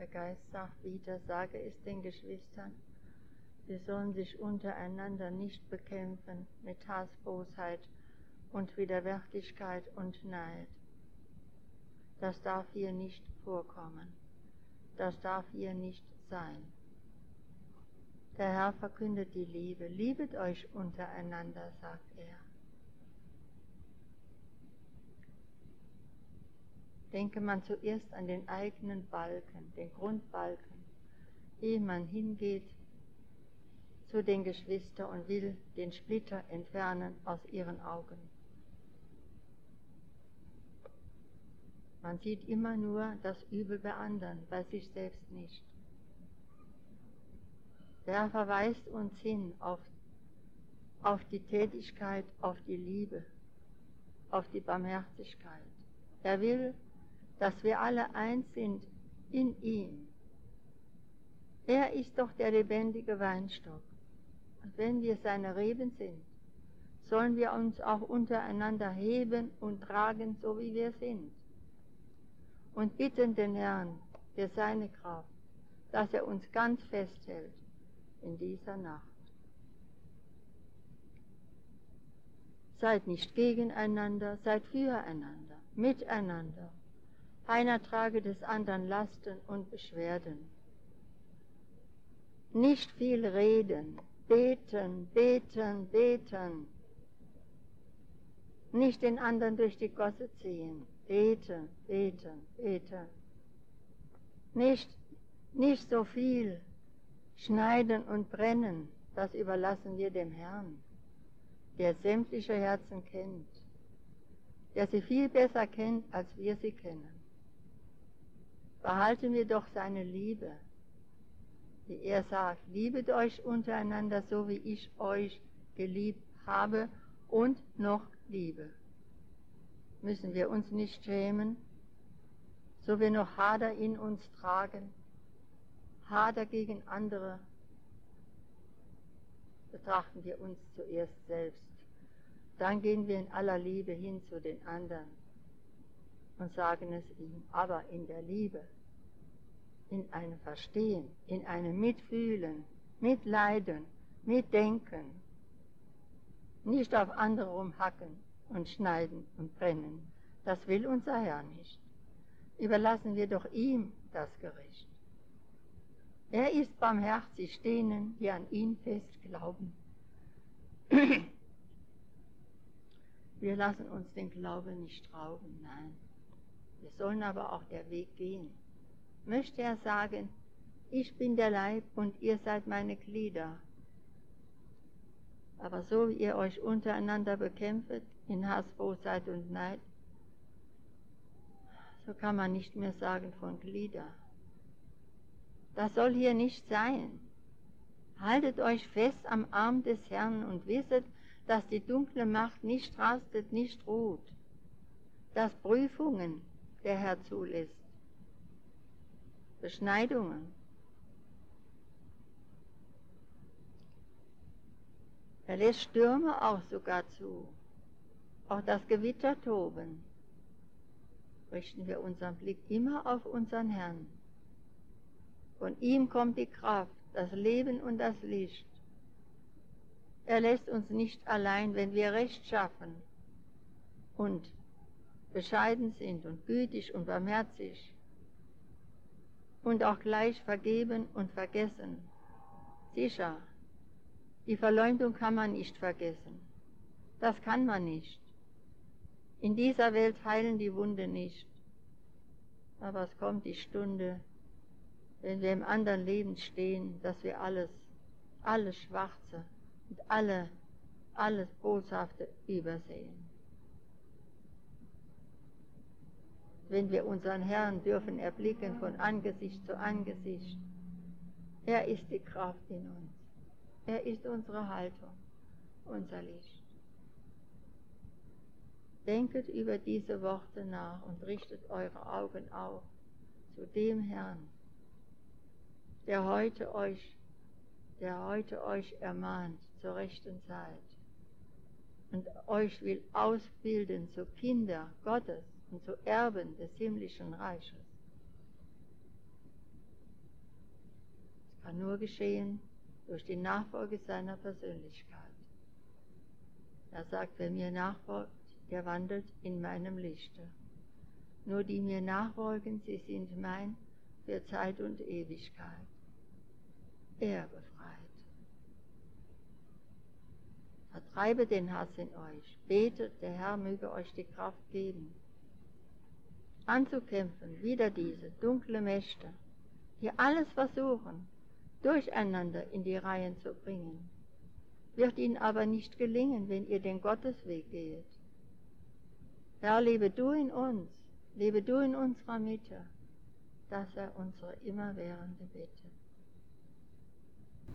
Der Geist sagt wieder, sage es den Geschwistern, sie sollen sich untereinander nicht bekämpfen mit Hass, Bosheit und Widerwärtigkeit und Neid. Das darf hier nicht vorkommen. Das darf hier nicht sein. Der Herr verkündet die Liebe. Liebet euch untereinander, sagt er. Denke man zuerst an den eigenen Balken, den Grundbalken, ehe man hingeht zu den Geschwistern und will den Splitter entfernen aus ihren Augen. Man sieht immer nur das Übel bei anderen, bei sich selbst nicht. Der Herr verweist uns hin auf die Tätigkeit, auf die Liebe, auf die Barmherzigkeit. Er will, dass wir alle eins sind in ihm. Er ist doch der lebendige Weinstock. Und wenn wir seine Reben sind, sollen wir uns auch untereinander heben und tragen, so wie wir sind. Und bitten den Herrn für seine Kraft, dass er uns ganz festhält in dieser Nacht. Seid nicht gegeneinander, seid füreinander, miteinander. Einer trage des anderen Lasten und Beschwerden. Nicht viel reden, beten, beten, beten. Nicht den anderen durch die Gosse ziehen. Beten, beten, beten. Nicht so viel schneiden und brennen, das überlassen wir dem Herrn, der sämtliche Herzen kennt, der sie viel besser kennt, als wir sie kennen. Behalten wir doch seine Liebe, wie er sagt, liebet euch untereinander, so wie ich euch geliebt habe und noch liebe. Müssen wir uns nicht schämen, so wir noch Hader in uns tragen, Hader gegen andere, betrachten wir uns zuerst selbst. Dann gehen wir in aller Liebe hin zu den anderen und sagen es ihm, aber in der Liebe, in einem Verstehen, in einem Mitfühlen, Mitleiden, Mitdenken, nicht auf andere rumhacken und schneiden und brennen. Das will unser Herr nicht. Überlassen wir doch ihm das Gericht. Er ist barmherzig denen, die an ihn fest glauben. Wir lassen uns den Glauben nicht rauben, nein. Wir sollen aber auch der Weg gehen. Möchte er sagen, ich bin der Leib und ihr seid meine Glieder. Aber so wie ihr euch untereinander bekämpft, in Hass, Bosheit und Neid, so kann man nicht mehr sagen von Glieder. Das soll hier nicht sein. Haltet euch fest am Arm des Herrn und wisset, dass die dunkle Macht nicht rastet, nicht ruht, dass Prüfungen der Herr zulässt, Beschneidungen. Er lässt Stürme auch sogar zu, auch das Gewitter toben. Richten wir unseren Blick immer auf unseren Herrn. Von ihm kommt die Kraft, das Leben und das Licht. Er lässt uns nicht allein, wenn wir Recht schaffen und bescheiden sind und gütig und barmherzig und auch gleich vergeben und vergessen. Sicher, die Verleumdung kann man nicht vergessen. Das kann man nicht. In dieser Welt heilen die Wunden nicht. Aber es kommt die Stunde, wenn wir im anderen Leben stehen, dass wir alles Schwarze und alles Boshafte übersehen. Wenn wir unseren Herrn dürfen erblicken von Angesicht zu Angesicht. Er ist die Kraft in uns. Er ist unsere Haltung, unser Licht. Denket über diese Worte nach und richtet eure Augen auf zu dem Herrn, der heute euch ermahnt zur rechten Zeit und euch will ausbilden zu Kinder Gottes und zu Erben des himmlischen Reiches. kann nur geschehen durch die Nachfolge seiner Persönlichkeit. Er sagt, wer mir nachfolgt, der wandelt in meinem Lichte. Nur die mir nachfolgen, sie sind mein für Zeit und Ewigkeit. Er befreit. Vertreibe den Hass in euch. Betet, der Herr möge euch die Kraft geben, anzukämpfen wider diese dunkle Mächte, die alles versuchen, durcheinander in die Reihen zu bringen. Wird ihnen aber nicht gelingen, wenn ihr den Gottesweg geht. Herr, lebe du in uns, lebe du in unserer Mitte, das sei unsere immerwährende Bitte.